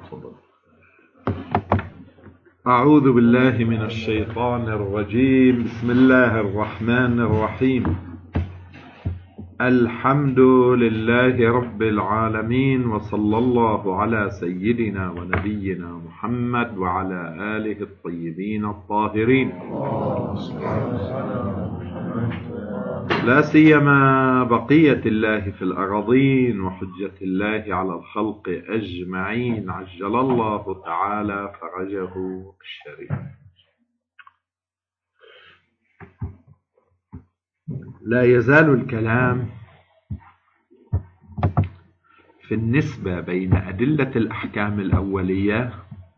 تفضل. أعوذ بالله من الشيطان الرجيم. بسم الله الرحمن الرحيم. الحمد لله رب العالمين، وصلى الله على سيدنا ونبينا محمد وعلى آله الطيبين الطاهرين، لا سيما بقية الله في الأراضين وحجة الله على الخلق أجمعين، عجل الله تعالى فرجه الشريف. لا يزال الكلام في النسبة بين أدلة الأحكام الأولية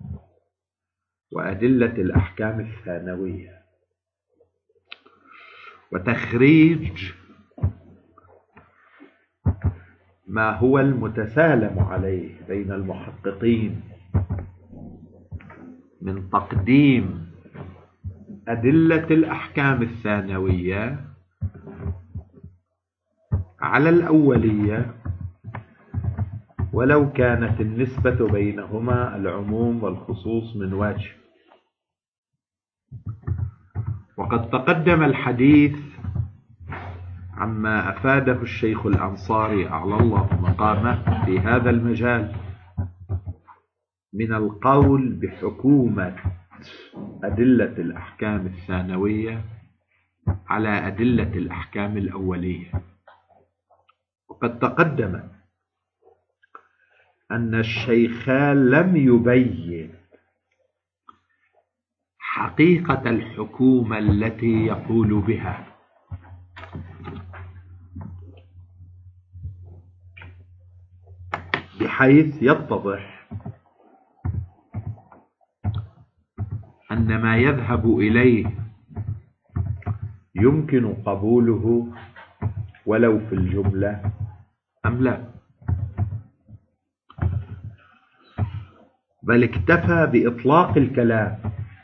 وأدلة الأحكام الثانوية، وتخريج ما هو المتسالم عليه بين المحققين من تقديم أدلة الأحكام الثانوية على الأولية، ولو كانت النسبة بينهما العموم والخصوص من وجه. وقد تقدم الحديث عما أفاده الشيخ الأنصاري أعلى الله مقامه في هذا المجال من القول بحكومة أدلة الأحكام الثانوية على أدلة الأحكام الأولية. وقد تقدم أن الشيخان لم يبين حقيقة الحكومة التي يقول بها، بحيث يتضح أن ما يذهب إليه يمكن قبوله ولو في الجملة أم لا، بل اكتفى بإطلاق الكلام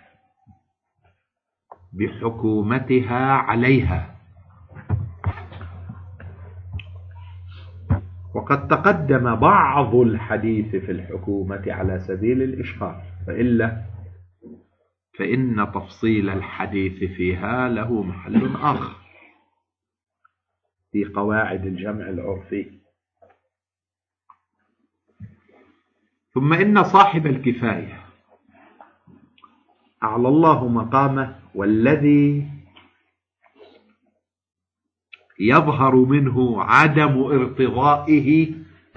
بحكومتها عليها. وقد تقدم بعض الحديث في الحكومة على سبيل الإشهار، فإلا فإن تفصيل الحديث فيها له محل آخر في قواعد الجمع العرفي. ثم إن صاحب الكفاية أعلى الله مقامه، والذي يظهر منه عدم ارتضائه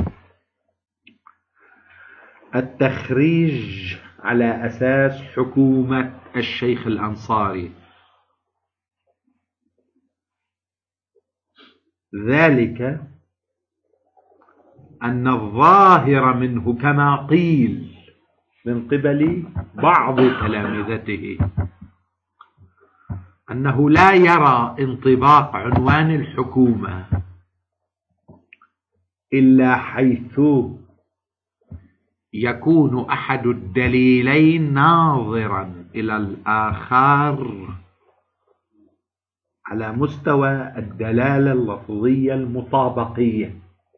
التخريج على أساس حكومة الشيخ الأنصاري، ذلك أن الظاهر منه كما قيل من قبل بعض تلامذته أنه لا يرى انطباق عنوان الحكومة إلا حيث يكون أحد الدليلين ناظرا إلى الآخر على مستوى الدلالة اللفظية المطابقية،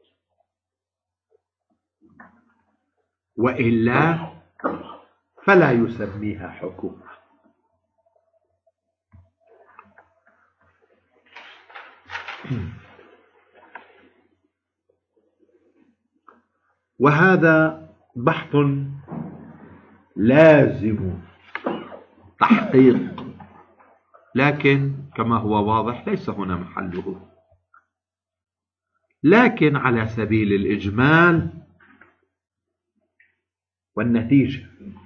وإلا فلا يسميها حكومة. وهذا بحث لازم تحقيق، لكن كما هو واضح ليس هنا محله. لكن على سبيل الإجمال والنتيجة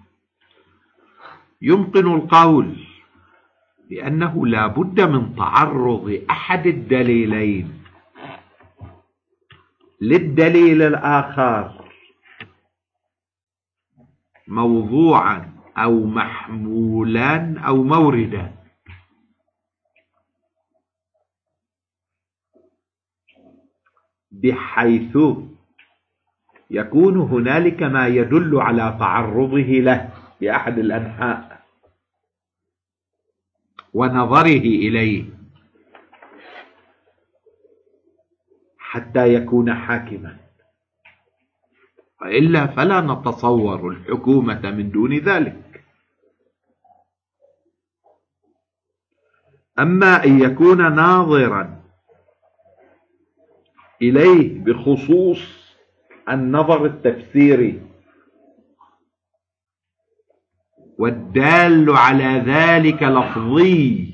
يمكن القول بأنه لا بد من تعرض أحد الدليلين للدليل الآخر موضوعا أو محمولا أو موردا، بحيث يكون هنالك ما يدل على تعرضه له بأحد الأنحاء ونظره إليه حتى يكون حاكما. وإلا فلا نتصور الحكومة من دون ذلك. أما أن يكون ناظرا إليه بخصوص النظر التفسيري والدال على ذلك لفظي،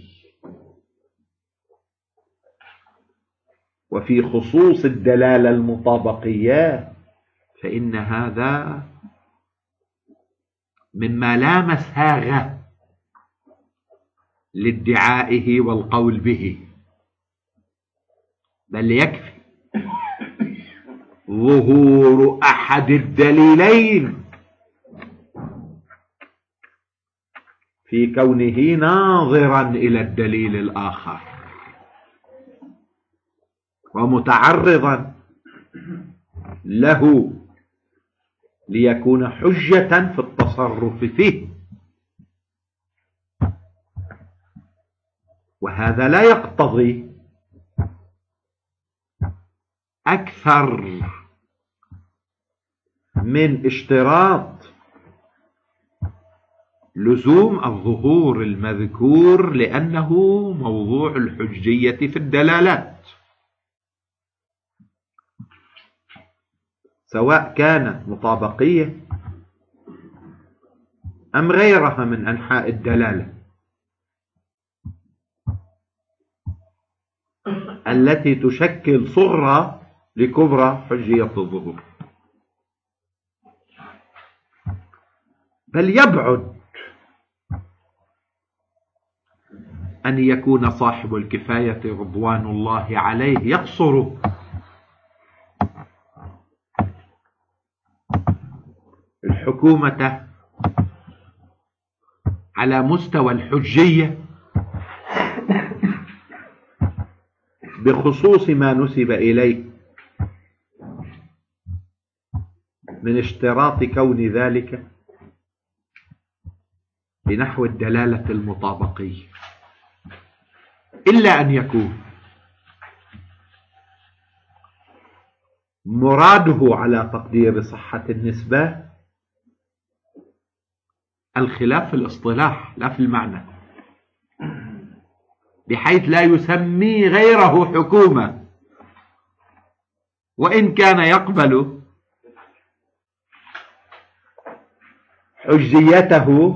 وفي خصوص الدلالة المطابقية، فإن هذا مما لا مساغ لادعائه والقول به، بل يكفي ظهور أحد الدليلين في كونه ناظرا إلى الدليل الآخر ومتعرضا له ليكون حجة في التصرف فيه. وهذا لا يقتضي أكثر من اشتراط لزوم الظهور المذكور، لأنه موضوع الحجية في الدلالات، سواء كانت مطابقية أم غيرها من أنحاء الدلالة التي تشكل صغرى لكبرى حجية الظهور. بل يبعد أن يكون صاحب الكفاية رضوان الله عليه يقصر الحكومة على مستوى الحجية بخصوص ما نسب إليه من اشتراط كون ذلك بنحو الدلالة المطابقية، إلا أن يكون مراده على تقدير صحة النسبة الخلاف في الاصطلاح لا في المعنى، بحيث لا يسمي غيره حكومة وإن كان يقبل حجيته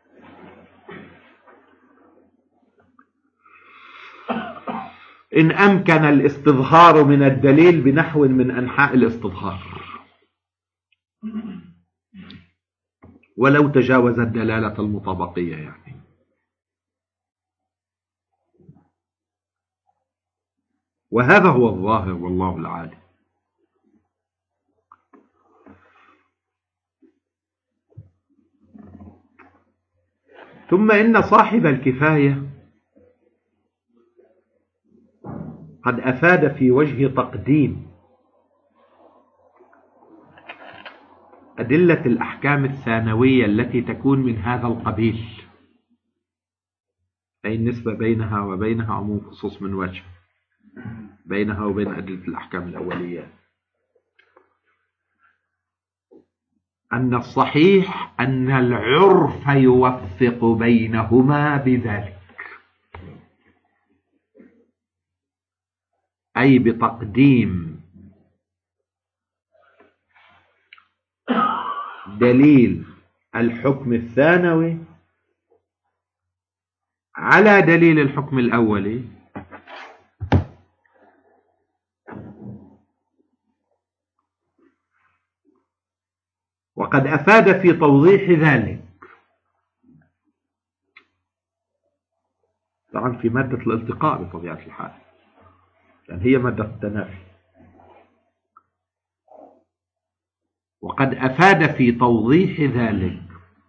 إن أمكن الاستظهار من الدليل بنحو من أنحاء الاستظهار، ولو تجاوز الدلالة المطابقية يعني. وهذا هو الظاهر والله العالم. ثم إن صاحب الكفاية قد أفاد في وجه تقديم أدلة الأحكام الثانوية التي تكون من هذا القبيل، أي النسبة بينها وبينها عموم خصوص من وجه، بينها وبين أدلة الأحكام الأولية، أن الصحيح أن العرف يوفق بينهما بذلك، أي بتقديم دليل الحكم الثانوي على دليل الحكم الأولي، وقد أفاد في توضيح ذلك طبعا في مادة الالتقاء بطبيعة الحال، يعني هي مادة التنافي. وقد أفاد في توضيح ذلك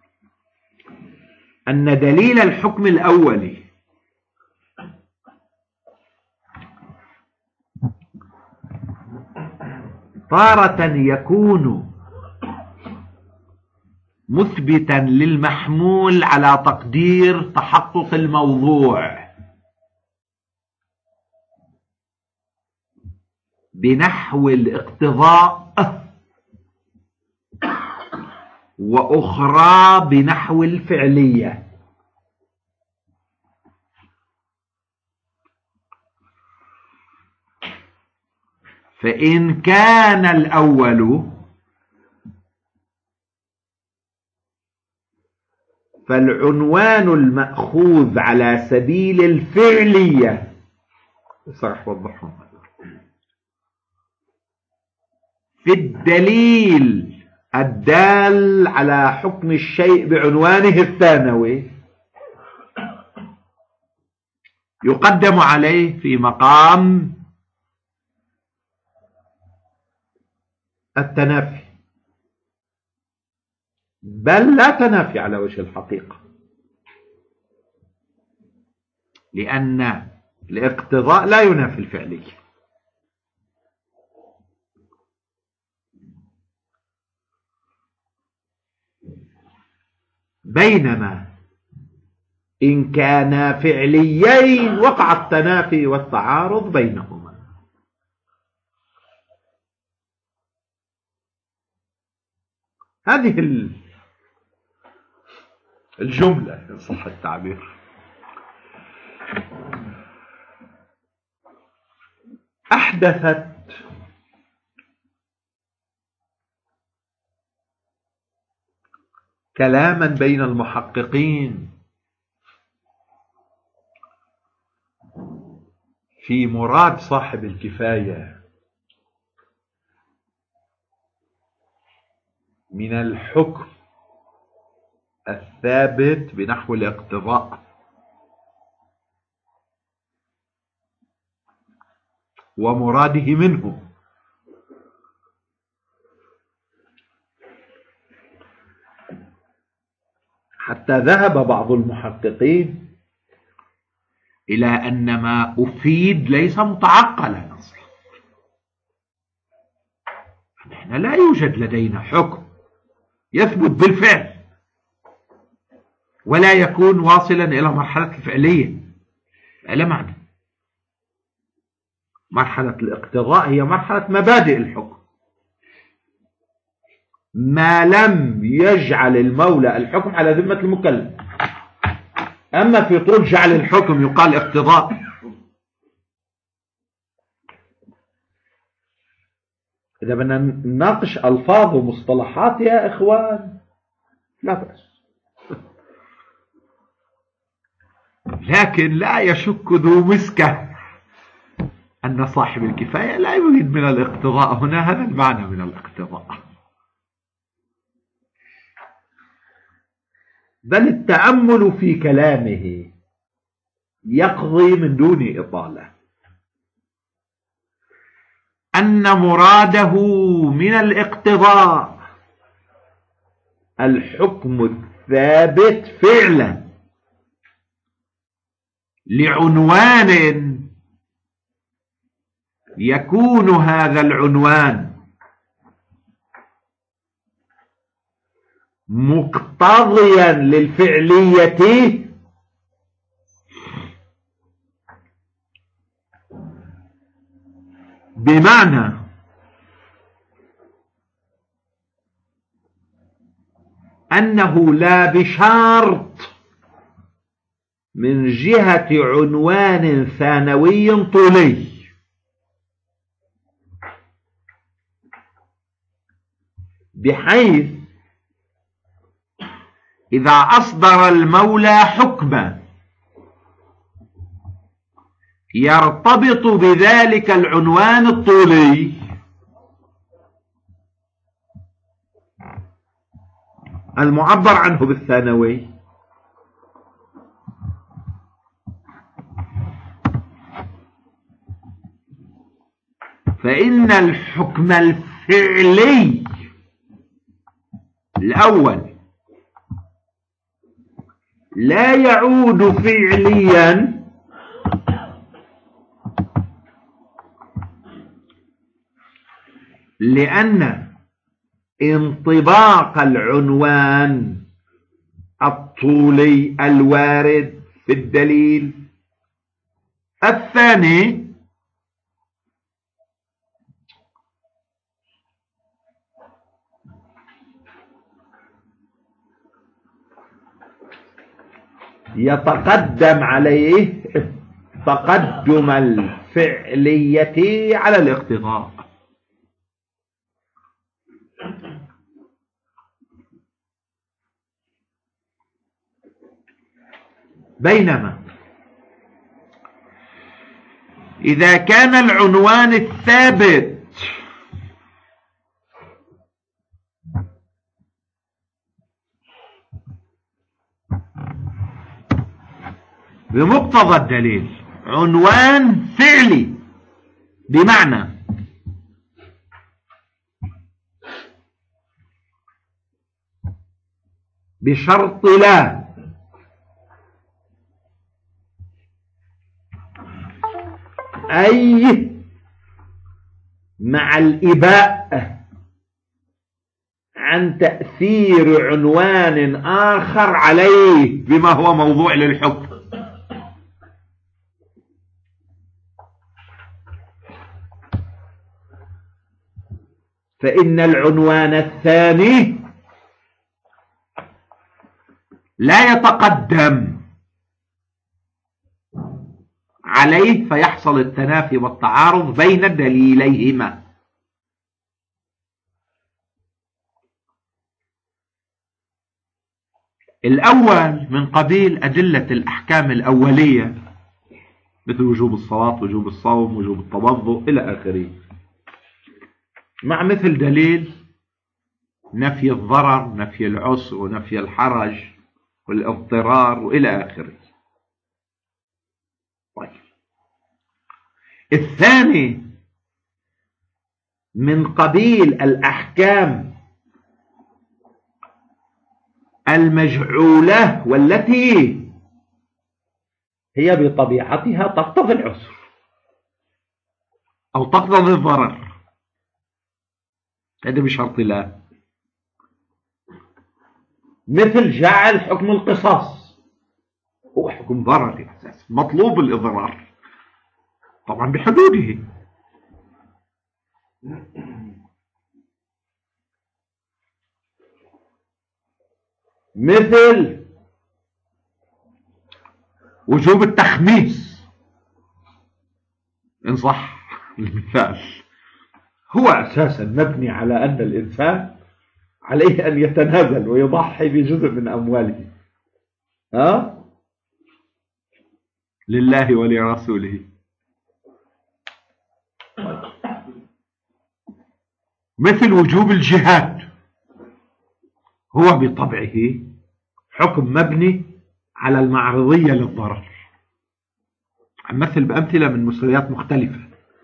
أن دليل الحكم الأولي تارة يكون مثبتا للمحمول على تقدير تحقق الموضوع بنحو الاقتضاء وأخرى بنحو الفعلية. فإن كان الأول فالعنوان المأخوذ على سبيل الفعلية صح وضحهم في الدليل الدال على حكم الشيء بعنوانه الثانوي يقدم عليه في مقام التنافي، بل لا تنافي على وجه الحقيقة، لأن الاقتضاء لا ينافي الفعلية. بينما إن كانا فعليين وقع التنافي والتعارض بينهما. هذه الجملة إن صح التعبير أحدثت كلاما بين المحققين في مراد صاحب الكفاية من الحكم الثابت بنحو الاقتضاء ومراده منه. حتى ذهب بعض المحققين إلى أن ما أفيد ليس متعقلا أصلا. نحن لا يوجد لدينا حكم يثبت بالفعل ولا يكون واصلا إلى مرحلة الفعلية، لا معنى. مرحلة الاقتضاء هي مرحلة مبادئ الحكم، ما لم يجعل المولى الحكم على ذمة المكلف. أما في طول جعل الحكم يقال اقتضاء. إذا بدنا نناقش ألفاظ ومصطلحات يا إخوان لا بأس، لكن لا يشك ذو مسكة أن صاحب الكفاية لا يريد من الاقتضاء هنا هذا المعنى من الاقتضاء، بل التأمل في كلامه يقضي من دون إطالة أن مراده من الاقتضاء الحكم الثابت فعلا لعنوان يكون هذا العنوان مقتضيا للفعلية بمعنى أنه لا بشرط من جهة عنوان ثانوي طولي، بحيث إذا أصدر المولى حكما يرتبط بذلك العنوان الطولي المعبر عنه بالثانوي، فإن الحكم الفعلي الأول لا يعود فعليا لأن انطباق العنوان الطولي الوارد في الدليل الثاني يتقدم عليه تقدم الفعلية على الاقتضاء. بينما إذا كان العنوان الثابت بمقتضى الدليل عنوان فعلي، بمعنى بشرط لا أي مع الإباء عن تأثير عنوان آخر عليه بما هو موضوع للحكم. فإن العنوان الثاني لا يتقدم عليه فيحصل التنافي والتعارض بين دليليهما. الأول من قبيل أدلة الأحكام الأولية مثل وجوب الصلاة، وجوب الصوم، وجوب التوضؤ إلى آخره، مع مثل دليل نفي الضرر، نفي العسر، ونفي الحرج والاضطرار وإلى آخره. طيب، الثاني من قبيل الأحكام المجعولة والتي هي بطبيعتها تقتضي العسر أو تقتضي الضرر، هذا بشرط لا، مثل جعل حكم القصاص هو حكم ضرري أساسا مطلوب الإضرار طبعا بحدوده. مثل وجوب التخميس إن صح المثال، هو أساسا مبني على أن الإنسان عليه أن يتنازل ويضحي بجزء من أمواله لله ولرسوله. مثل وجوب الجهاد هو بطبعه حكم مبني على المعرضية للضرر، مثل بأمثلة من مستويات مختلفة.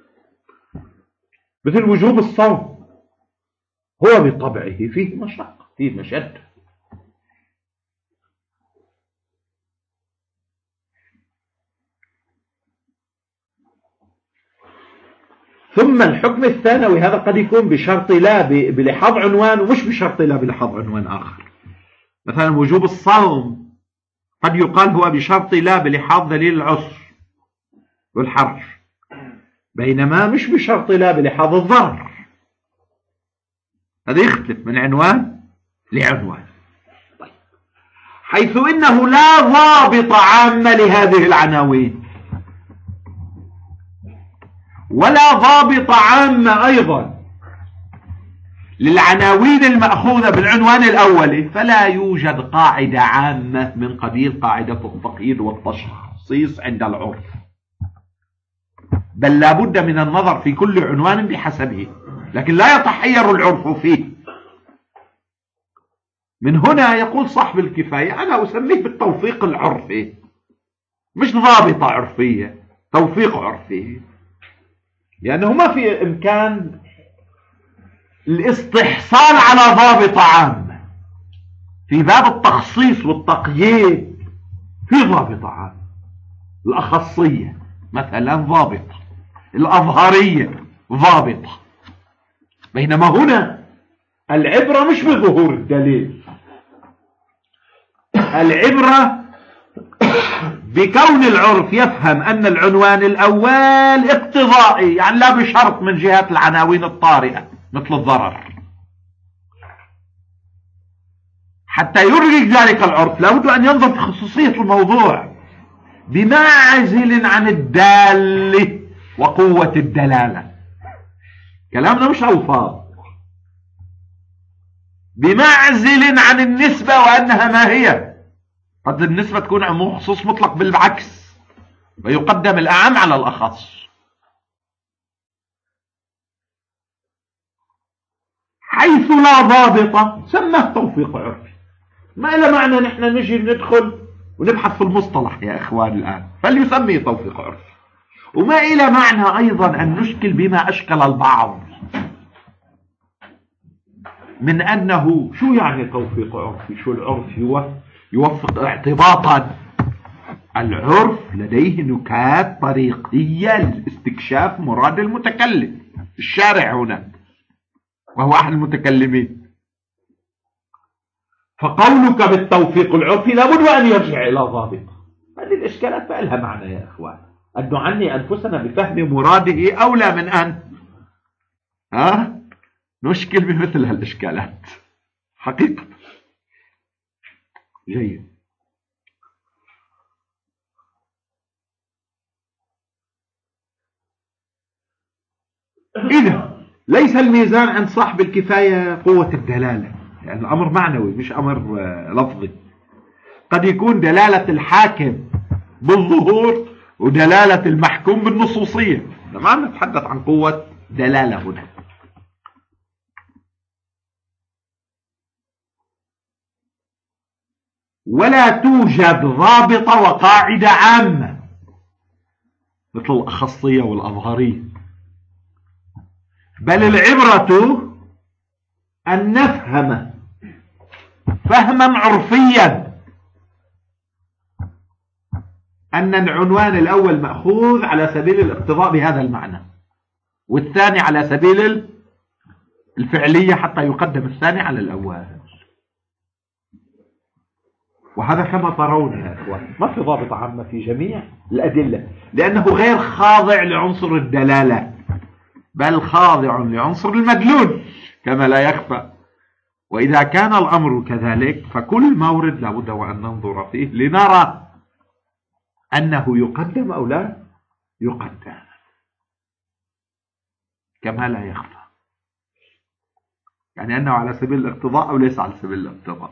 مثل وجوب الصوم هو بطبعه فيه مشقة، فيه مشدة. ثم الحكم الثانوي هذا قد يكون بشرط لا بلحاظ عنوان، ومش بشرط لا بلحاظ عنوان آخر. مثلا وجوب الصوم قد يقال هو بشرط لا بلحاظ دليل العسر والحرج، بينما مش بشرط لا بلحاظ الضرر. هذا يختلف من عنوان لعنوان. طيب، حيث إنه لا ضابط عام لهذه العناوين ولا ضابط عام أيضا للعناوين المأخوذة بالعنوان الأولي، فلا يوجد قاعدة عامة من قبيل قاعدة التقييد والتخصيص عند العرف، بل لا بد من النظر في كل عنوان بحسبه، لكن لا يتحير العرف فيه. من هنا يقول صاحب الكفاية أنا أسميه بالتوفيق العرفي، مش ضابطة عرفية، توفيق عرفي، لأنه ما في إمكان الاستحصال على ضابطة عامة. في باب التخصيص والتقييد في ضابطة عامة، الأخصية مثلا ضابطة، الأظهرية ضابطة، بينما هنا العبرة مش بظهور الدليل، العبرة بكون العرف يفهم أن العنوان الأول اقتضائي، يعني لا بشرط من جهة العناوين الطارئة مثل الضرر، حتى يرجع ذلك العرف لابد أن ينظر في خصوصية الموضوع بمعزل عن الدالة وقوة الدلالة. كلامنا مش ألفاظ، بمعزل عن النسبة وأنها ما هي. قد النسبة تكون عموم خصوص مطلق بالعكس، ويقدم الأعم على الأخص. حيث لا ضابط سماه توفيق عرفي. ما له معنى نحن نجي ندخل ونبحث في المصطلح يا إخوان الآن، فليسميه توفيق عرفي. وما إلى معنى أيضا أن نشكل بما أشكل البعض من أنه شو يعني توفيق عرفي؟ شو العرف يوفق اعتباطا. العرف لديه نكات طريقية لاستكشاف مراد المتكلم، الشارع هنا وهو أحد المتكلمين. فقولك بالتوفيق العرفي لابد أن يرجع إلى ضابط. هذه الإشكالات ما لها معنى يا إخوان. أن نعني أنفسنا بفهم مراده أولى من أن نشكل بمثل هالإشكالات حقيقة. جيد. إذا ليس الميزان عند صاحب الكفاية قوة الدلالة، يعني الأمر معنوي مش أمر لفظي. قد يكون دلالة الحاكم بالظهور ودلالة المحكوم بالنصوصية. ما نتحدث عن قوة دلالة هنا. ولا توجد ضابطة وقاعدة عامة مثل الأخصية والأظهرية، بل العبرة أن نفهم فهما عرفيا أن العنوان الأول مأخوذ على سبيل الاقتضاء بهذا المعنى، والثاني على سبيل الفعلية حتى يقدم الثاني على الأول. وهذا كما ترون يا إخوان ما في ضابط عامة في جميع الأدلة، لأنه غير خاضع لعنصر الدلالة بل خاضع لعنصر المدلول كما لا يخفى. وإذا كان الأمر كذلك فكل مورد لابد وأن ننظر فيه لنرى أنه يقدم أو لا يقدم كما لا يخفى، يعني أنه على سبيل الاقتضاء أو ليس على سبيل الاقتضاء.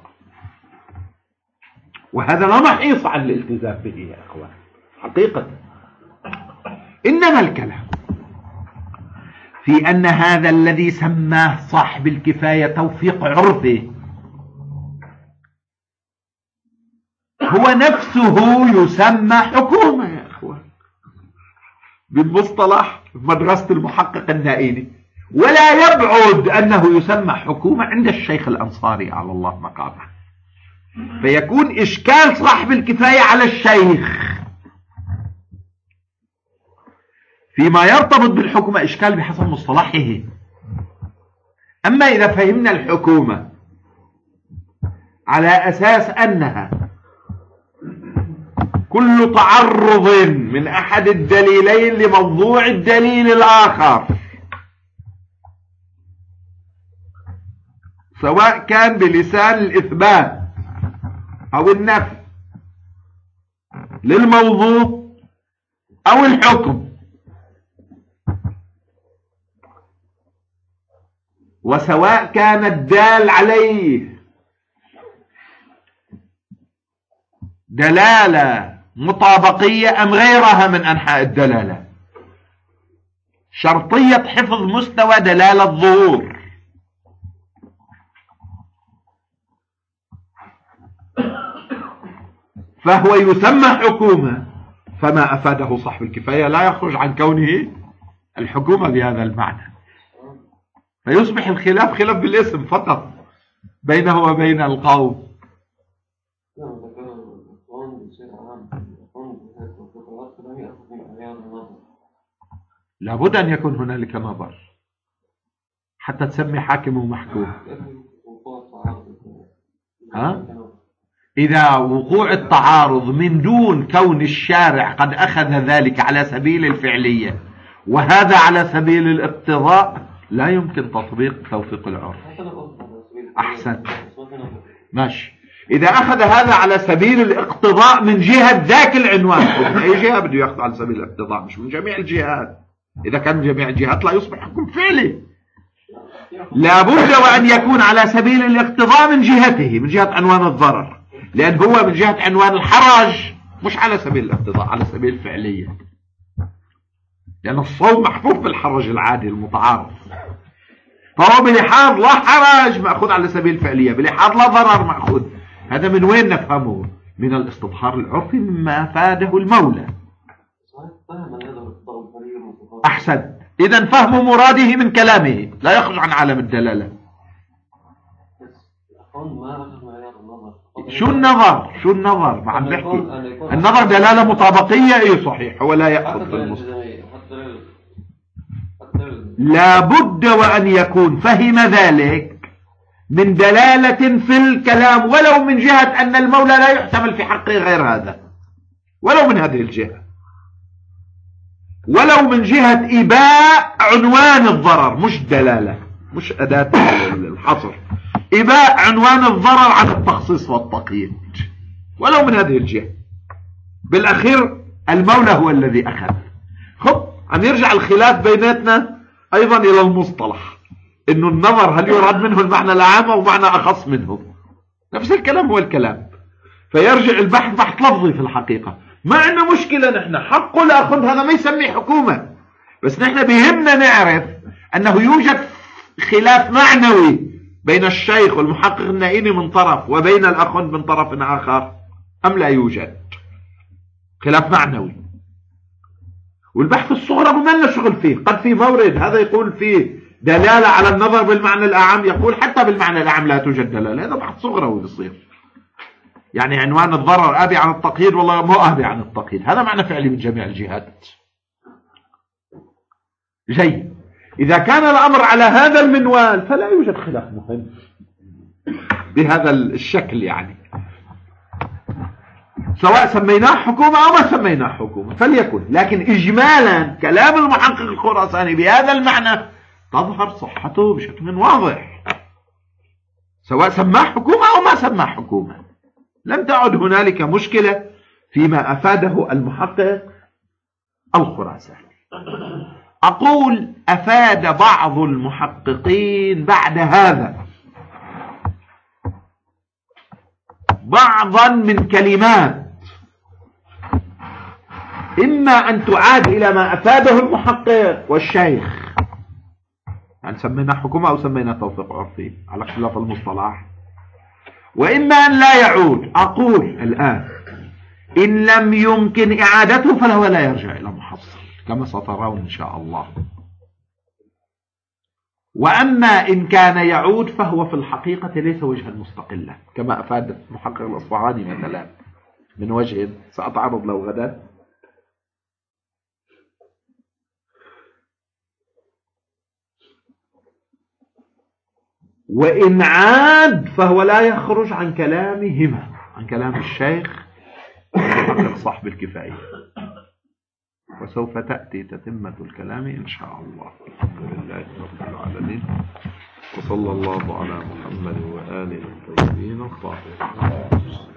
وهذا لا محيص عن الالتزام به يا أخوان حقيقة. إنما الكلام في أن هذا الذي سماه صاحب الكفاية توفيق عرفي هو نفسه يسمى حكومة يا أخوان بالمصطلح مدرسة المحقق النائيني، ولا يبعد أنه يسمى حكومة عند الشيخ الأنصاري على الله مقامه. فيكون إشكال صاحب الكفاية على الشيخ فيما يرتبط بالحكومة إشكال بحسب مصطلحه. أما إذا فهمنا الحكومة على أساس أنها كل تعرض من أحد الدليلين لموضوع الدليل الآخر، سواء كان بلسان الإثبات أو النفي للموضوع أو الحكم، وسواء كان الدال عليه دلالة مطابقية أم غيرها من أنحاء الدلالة، شرطية حفظ مستوى دلالة ظهور. فهو يسمى حكومة، فما أفاده صاحب الكفاية لا يخرج عن كونه الحكومة بهذا المعنى، فيصبح الخلاف خلاف بالاسم فقط بينه وبين القوم. لابد أن يكون هنالك نظر حتى تسمي حاكم ومحكوم. إذا وقوع التعارض من دون كون الشارع قد أخذ ذلك على سبيل الفعلية وهذا على سبيل الاقتضاء لا يمكن تطبيق توفيق العرف. أحسن. ماشي. إذا أخذ هذا على سبيل الاقتضاء من جهة ذاك العنوان، من أي جهة بده يأخذ على سبيل الاقتضاء؟ مش من جميع الجهات. إذا كان من جميع الجهات لا يصبح حكم فعلي. لابد وأن يكون على سبيل الاقتضاء من جهته، من جهة عنوان الضرر، لأن هو من جهة عنوان الحرج مش على سبيل الاقتضاء، على سبيل الفعلية، لأن الصوم محفوف بالحرج العادي المتعارف. فهو بلحاظ لا حرج مأخوذ على سبيل الفعلية، بلحاظ لا ضرر مأخوذ. هذا من وين نفهمه؟ من الاستظهار العرفي مما أفاده المولى. أحسن. إذن فهم مراده من كلامه لا يخرج عن عالم الدلالة. شو النظر؟ شو النظر؟ ما عم بحكي النظر دلالة مطابقية. ايه صحيح، هو لا يأخذ في المصطلح. لابد وأن يكون فهم ذلك من دلالة في الكلام، ولو من جهة أن المولى لا يحتمل في حقه غير هذا، ولو من هذه الجهة، ولو من جهة إباء عنوان الضرر، مش دلالة، مش أداة الحصر، إباء عنوان الضرر عن التخصيص والتقييد، ولو من هذه الجهة. بالأخير المولى هو الذي أخذ. خب أن يرجع الخلاف بيناتنا أيضا إلى المصطلح، إنه النظر هل يراد منه المعنى العام أو معنى أخص منه؟ نفس الكلام هو الكلام. فيرجع البحث بحث لفظي في الحقيقة. ما عندنا مشكلة، نحن حق الأخذ هذا ما يسمي حكومة، بس نحن بيهمنا نعرف أنه يوجد خلاف معنوي بين الشيخ والمحقق النائيني من طرف وبين الأخذ من طرف آخر، أم لا يوجد خلاف معنوي؟ والبحث الصغرى ما لنا شغل فيه. قد في مورد هذا يقول فيه دلالة على النظر بالمعنى الأعم، يقول حتى بالمعنى الأعم لا توجد دلالة. هذا بحث صغروي بيصير، يعني عنوان الضرر آبي عن التقييد، والله مو آبي عن التقييد، هذا معنى فعلي من جميع الجهات. جيد. إذا كان الأمر على هذا المنوال فلا يوجد خلاف مهم بهذا الشكل، يعني سواء سميناه حكومة أو ما سميناه حكومة فليكن. لكن إجمالا كلام المحقق الخراساني بهذا المعنى تظهر صحته بشكل واضح، سواء سماه حكومة أو ما سماه حكومة. لم تعد هنالك مشكلة فيما أفاده المحقق الخراساني. أقول أفاد بعض المحققين بعد هذا بعضا من كلمات، إما أن تعاد إلى ما أفاده المحقق والشيخ، يعني سمينا حكومة أو سمينا توثيق عرفي على اختلاف المصطلح، وإما أن لا يعود. أقول الآن إن لم يمكن إعادته فهو لا يرجع إلى محصل كما سترون إن شاء الله. وأما إن كان يعود فهو في الحقيقة ليس وجها مستقلا كما أفاد محقق الأصفهاني مثلا من وجه سأتعرض له غدا. وإن عاد فهو لا يخرج عن كلامهما، عن كلام الشيخ محقق صاحب الكفاية. وسوف تأتي تتمة الكلام إن شاء الله. الحمد لله رب العالمين، وصلى الله على محمد وآله الطيبين الطاهرين.